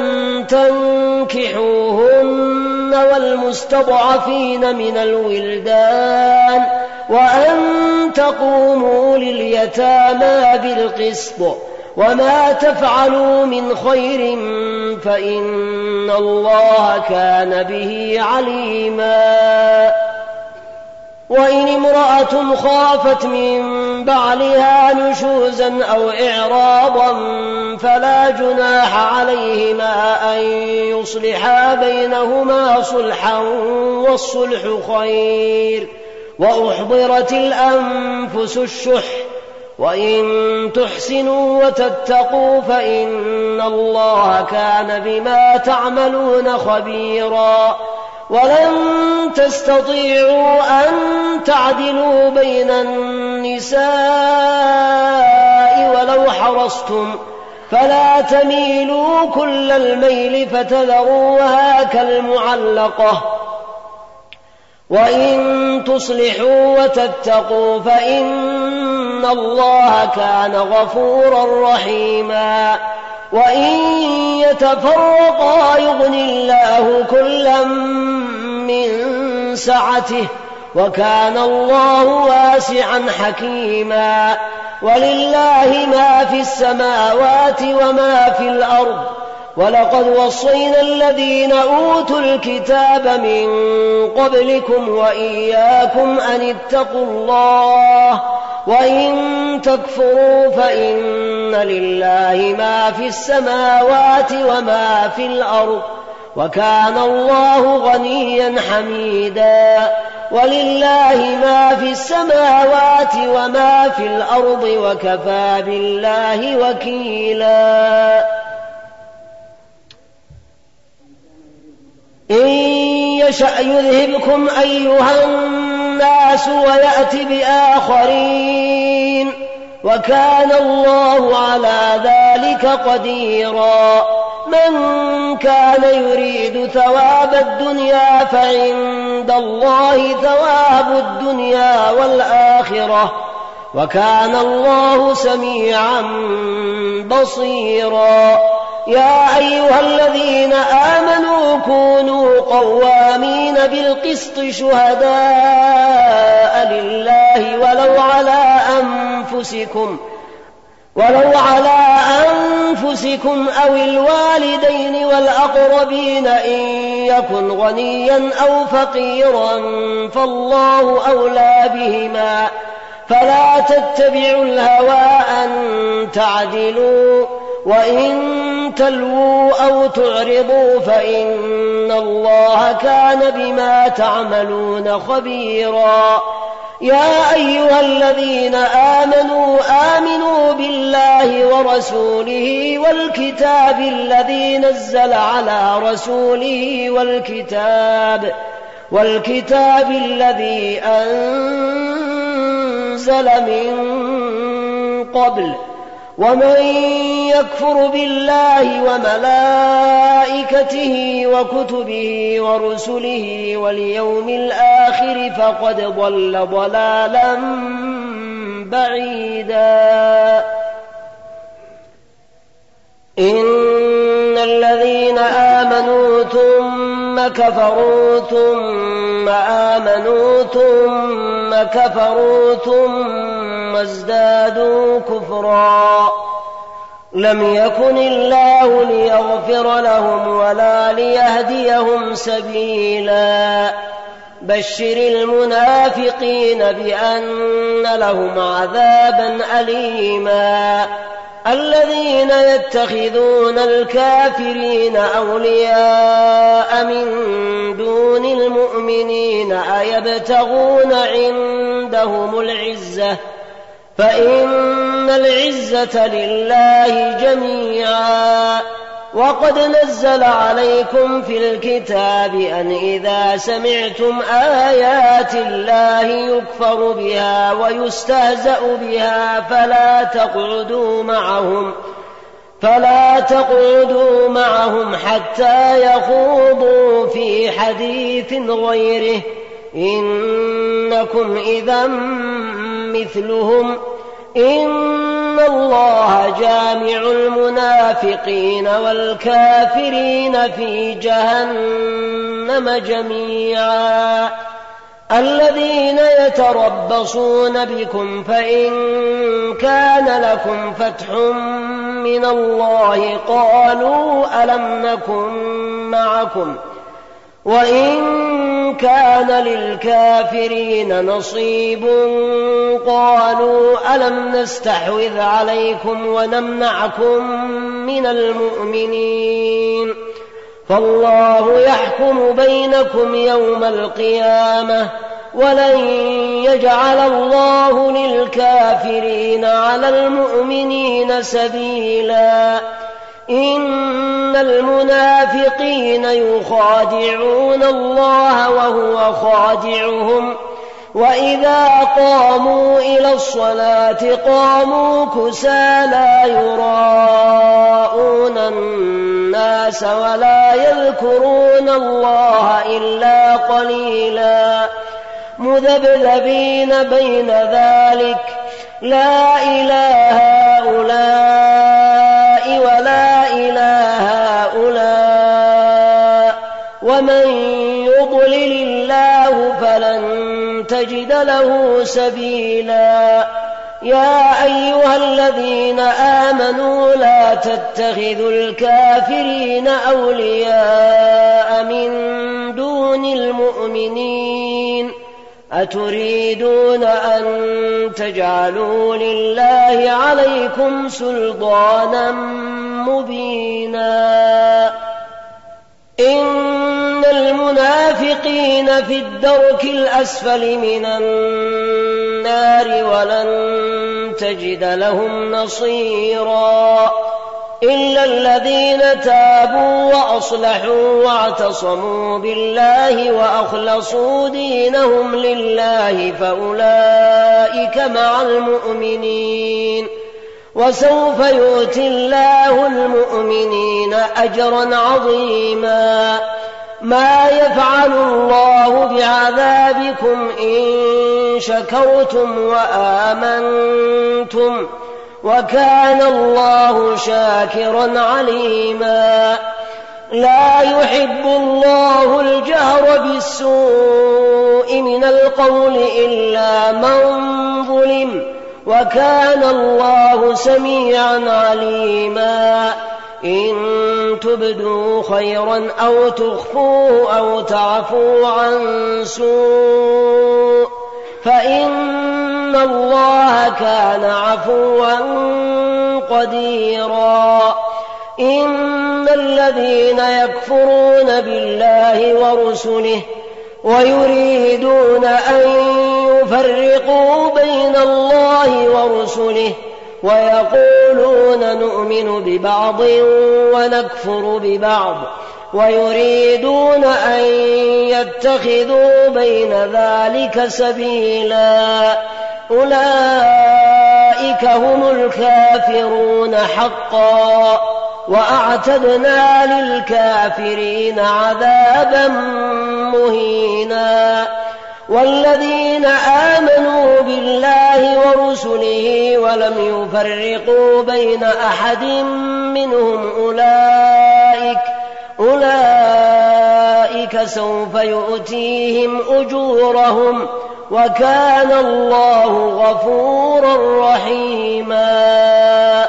تنكحوهن والمستضعفين من الولدان وأن تقوموا لليتامى بالقسط وما تفعلوا من خير فإن الله كان به عليما وإن امرأة خافت من بعلها نشوزا أو إعراضا فلا جناح عليهما أن يصلحا بينهما صلحا والصلح خير وأحضرت الأنفس الشح وإن تحسنوا وتتقوا فإن الله كان بما تعملون خبيرا ولن تستطيعوا أن تعدلوا بين النساء ولو حرصتم فلا تميلوا كل الميل فتذروها كالمعلقة وإن تصلحوا وتتقوا فإن الله كان غفورا رحيما وإن يتفرقا يغن الله كلا من سعته وكان الله واسعا حكيما ولله ما في السماوات وما في الأرض ولقد وصينا الذين أوتوا الكتاب من قبلكم وإياكم أن اتقوا الله وإن تكفروا فإن لله ما في السماوات وما في الأرض وكان الله غنيا حميدا ولله ما في السماوات وما في الأرض وكفى بالله وكيلا إن يشأ يذهبكم أيها الناس ويأت بآخرين وكان الله على ذلك قديرا من كان يريد ثواب الدنيا فعند الله ثواب الدنيا والآخرة وكان الله سميعا بصيرا يا أيها الذين آمنوا كونوا قوامين بالقسط شهداء لله ولو على أنفسكم ولو على أنفسكم أو الوالدين والأقربين إن يكن غنيا أو فقيرا فالله أولى بهما فلا تتبعوا الهوى أن تعدلوا وإن تلووا أو تعرضوا فإن الله كان بما تعملون خبيرا يا أيها الذين آمنوا آمنوا بالله ورسوله والكتاب الذي نزل على رسوله والكتاب والكتاب الذي أنزل من قبل ومن يكفر بالله وملائكته وكتبه ورسله واليوم الآخر فقد ضل ضلالا بعيدا إن الذين آمنوا ثم كفروا ثم آمنوا ثم كفروا ثم ازدادوا كفرا لم يكن الله ليغفر لهم ولا ليهديهم سبيلا بشر المنافقين بأن لهم عذابا أليما الذين يتخذون الكافرين أولياء من دون المؤمنين أيبتغون عندهم العزة فإن العزة لله جميعا. وقد نزل عليكم في الكتاب أن إذا سمعتم آيات الله يكفر بها ويستهزأ بها فلا تقعدوا معهم فلا تقعدوا معهم حتى يخوضوا في حديث غيره إنكم إذا مثلهم إن الله جامع المنافقين والكافرين في جهنم جميعا. الذين يتربصون بكم فإن كان لكم فتح من الله قالوا ألم نكن معكم وإن كان للكافرين نصيب قالوا ألم نستحوذ عليكم ونمنعكم من المؤمنين فالله يحكم بينكم يوم القيامة ولن يجعل الله للكافرين على المؤمنين سبيلا. إن المنافقين يخادعون الله وهو خادعهم وإذا قاموا إلى الصلاة قاموا كسالى يراءون الناس ولا يذكرون الله إلا قليلا مذبذبين بين ذلك لا إله هؤلاء ولا إله هؤلاء ومن يضلل الله فلن تجد له سبيلا. يا أيها الذين آمنوا لا تتخذوا الكافرين أولياء من دون المؤمنين أتريدون أن تجعلوا لله عليكم سلطانا مبينا. إن المنافقين في الدرك الأسفل من النار ولن تجد لهم نصيرا إلا الذين تابوا وأصلحوا واعتصموا بالله وأخلصوا دينهم لله فأولئك مع المؤمنين وسوف يؤتي الله المؤمنين أجرا عظيما. ما يفعل الله بعذابكم إن شكرتم وآمنتم وكان الله شاكرا عليما. لا يحب الله الجهر بالسوء من القول إلا من ظلم وكان الله سميعا عليما. إن تبدوا خيرا أو تخفوه أو تعفوا عن سوء فإن الله كان عفوا قديرا. إن الذين يكفرون بالله ورسله ويريدون أن يفرقوا بين الله ورسله ويقولون نؤمن ببعض ونكفر ببعض ويريدون أن يتخذوا بين ذلك سبيلا أولئك هم الكافرون حقا وأعتدنا للكافرين عذابا مهينا. والذين آمنوا بالله ورسله ولم يفرقوا بين أحد منهم أولئك أولئك سوف يؤتيهم أجورهم وكان الله غفورا رحيما.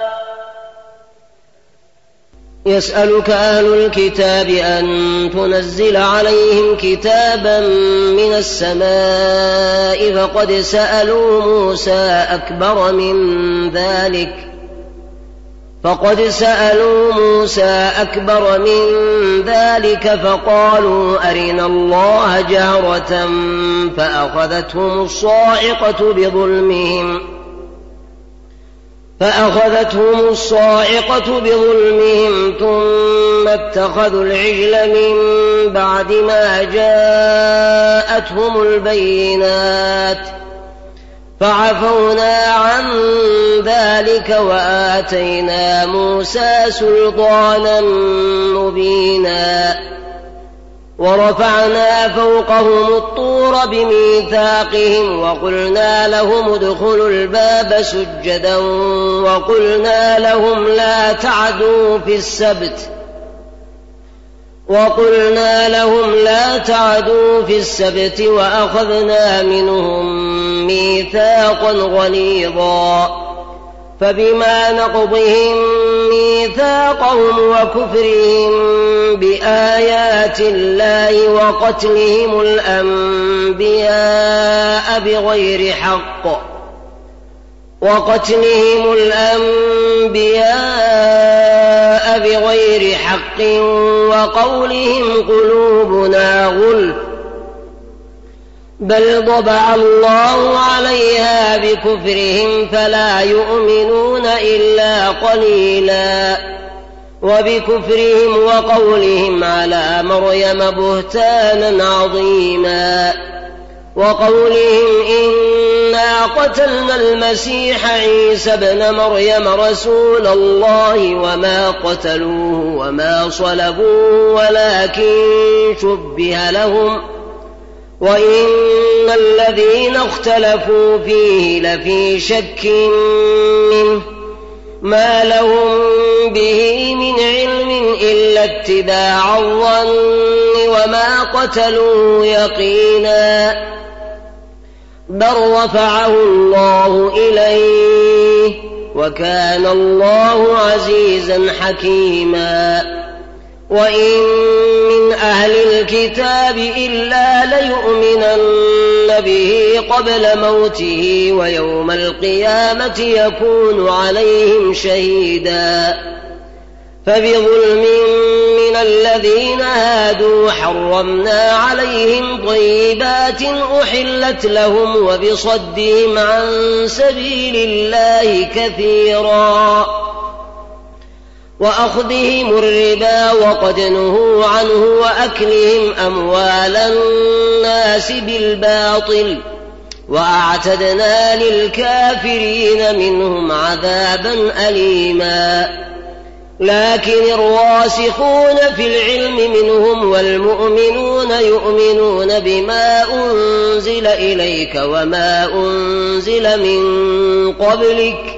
يسألك أهل الكتاب أن تنزل عليهم كتابا من السماء فقد سألوا موسى أكبر من ذلك فقد سألوا موسى أكبر من ذلك فقالوا أرنا الله جهرة فأخذتهم الصاعقة بظلمهم فأخذتهم الصاعقة بظلمهم ثم اتخذوا العجل من بعد ما جاءتهم البينات فعفونا عن ذلك وآتينا موسى سلطانا مبينا ورفعنا فوقهم الطور بميثاقهم وقلنا لهم ادخلوا الباب سجدا وقلنا لهم لا تعدوا في السبت وقلنا لهم لا تعدوا في السبت وأخذنا منهم ميثاقا غليظا فبما نقضهم ميثاقهم وكفرهم بآيات الله وقتلهم الأنبياء بغير حق وقتلهم الأنبياء بغير حق وقولهم قلوبنا غلف بل طبع الله عليها بكفرهم فلا يؤمنون إلا قليلا وبكفرهم وقولهم على مريم بهتانا عظيما وقولهم إنا قتلنا المسيح عيسى ابن مريم رسول الله وما قتلوه وما صلبوه ولكن شبه لهم وإن الذين اختلفوا فيه لفي شك منه ما لهم به من علم إلا اتباع الظن وما قتلوه يقينا بل رفعه الله إليه وكان الله عزيزا حكيما وإن من أهل الكتاب إلا ليؤمنن به قبل موته ويوم القيامة يكون عليهم شهيدا فبظلم من الذين هادوا حرمنا عليهم طيبات أحلت لهم وبصدهم عن سبيل الله كثيرا وأخذهم الربا وقد نهوا عنه وأكلهم أموال الناس بالباطل وأعتدنا للكافرين منهم عذابا أليما لكن الراسخون في العلم منهم والمؤمنون يؤمنون بما أنزل إليك وما أنزل من قبلك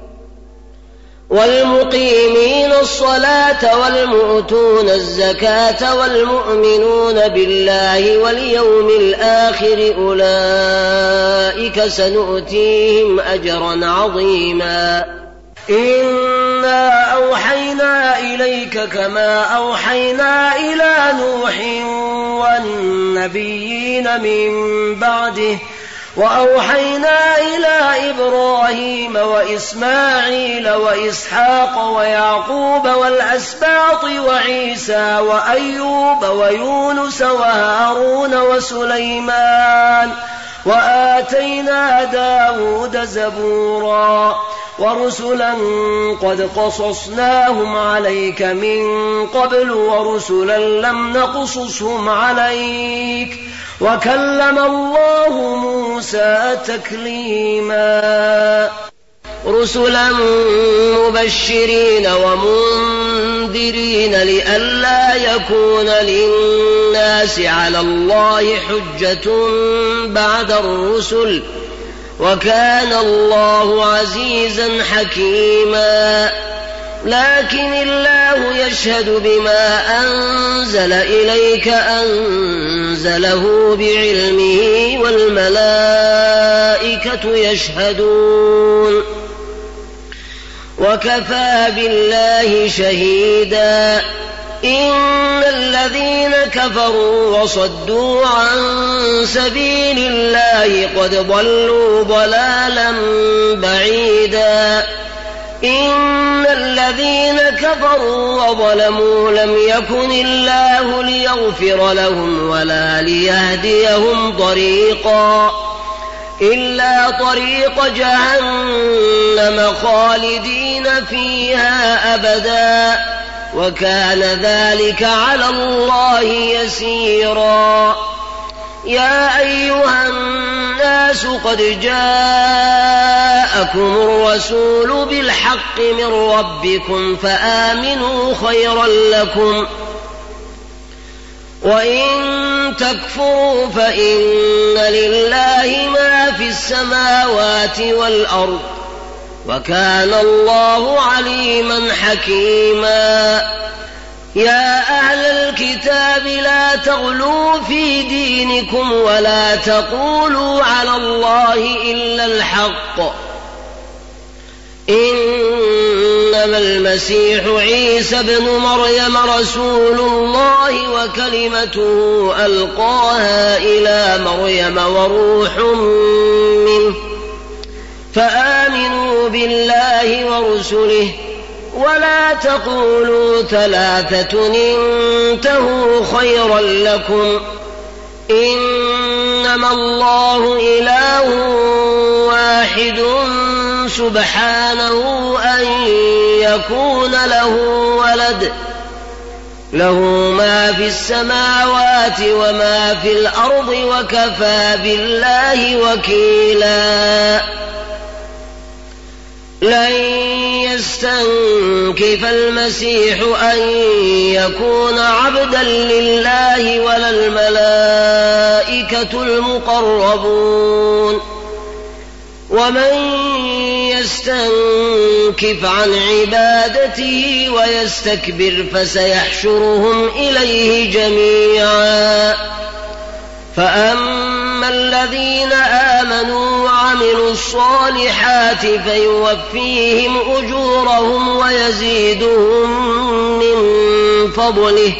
والمقيمين الصلاة والمؤتون الزكاة والمؤمنون بالله واليوم الآخر أولئك سنؤتيهم أجرا عظيما إنا أوحينا إليك كما أوحينا إلى نوح والنبيين من بعده وأوحينا إلى إبراهيم وإسماعيل وإسحاق ويعقوب والأسباط وعيسى وأيوب ويونس وهارون وسليمان وآتينا داود زبورا ورسلا قد قصصناهم عليك من قبل ورسلا لم نقصصهم عليك وكلم الله موسى تكليما رسلا مبشرين ومنذرين لئلا يكون للناس على الله حجة بعد الرسل وكان الله عزيزا حكيما لكن الله يشهد بما أنزل إليك أنزله بعلمه والملائكة يشهدون وكفى بالله شهيدا إن الذين كفروا وصدوا عن سبيل الله قد ضلوا ضلالا بعيدا إن الذين كفروا وظلموا لم يكن الله ليغفر لهم ولا ليهديهم طريقا إلا طريق جهنم خالدين فيها أبدا وكان ذلك على الله يسيرا. يا أيها الناس قد جاءكم الرسول بالحق من ربكم فآمنوا خيرا لكم وإن تكفروا فإن لله ما في السماوات والأرض وكان الله عليما حكيما. يا أهل الكتاب لا تغلوا في دينكم ولا تقولوا على الله إلا الحق إنما المسيح عيسى ابن مريم رسول الله وكلمته ألقاها إلى مريم وروح منه فآمنوا بالله ورسله ولا تقولوا ثلاثة انتهوا خيرا لكم إنما الله إله واحد سبحانه أن يكون له ولد له ما في السماوات وما في الأرض وكفى بالله وكيلا. لن يستنكف المسيح أن يكون عبدا لله ولا الملائكة المقربون ومن يستنكف عن عبادته ويستكبر فسيحشرهم إليه جميعا. فأما الذين آمنوا وعملوا الصالحات فيوفيهم أجورهم ويزيدهم من فضله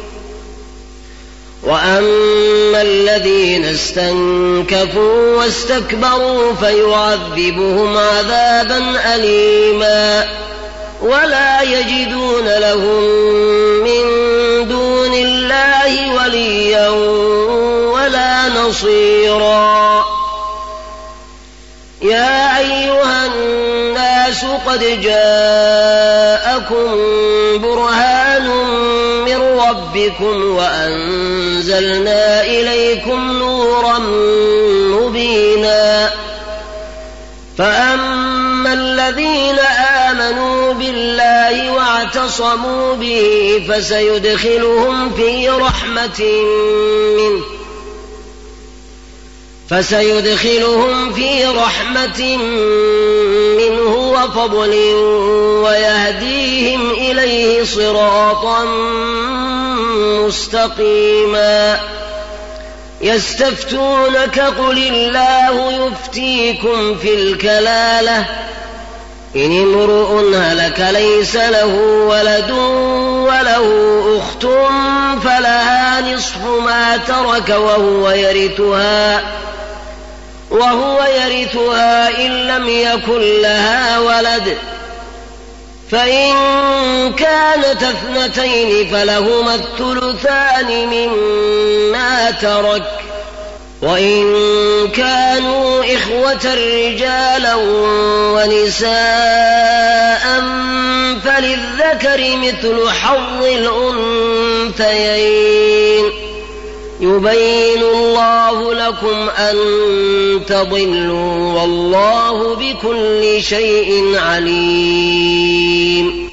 وأما الذين استنكفوا واستكبروا فيعذبهم عذابا أليما ولا يجدون لهم من دون الله وليا ولا نصيرا. يا أيها الناس قد جاءكم برهان من ربكم وأنزلنا إليكم نورا مبينا. فأما الذين آمنوا بالله واعتصموا به فسيدخلهم في رحمة منه فسيدخلهم في رحمة منه وفضل ويهديهم إليه صراطا مستقيما. يستفتونك قل الله يفتيكم في الكلالة إن امرؤ هلك ليس له ولد وله أخت فلها نصف ما ترك وهو يرثها وهو يرثها إن لم يكن لها ولد فإن كانت اثنتين فلهما الثلثان مما ترك وإن كانوا إخوة رجالا ونساء فللذكر مثل حظ الأنثيين يبين الله لكم أن تضلوا والله بكل شيء عليم.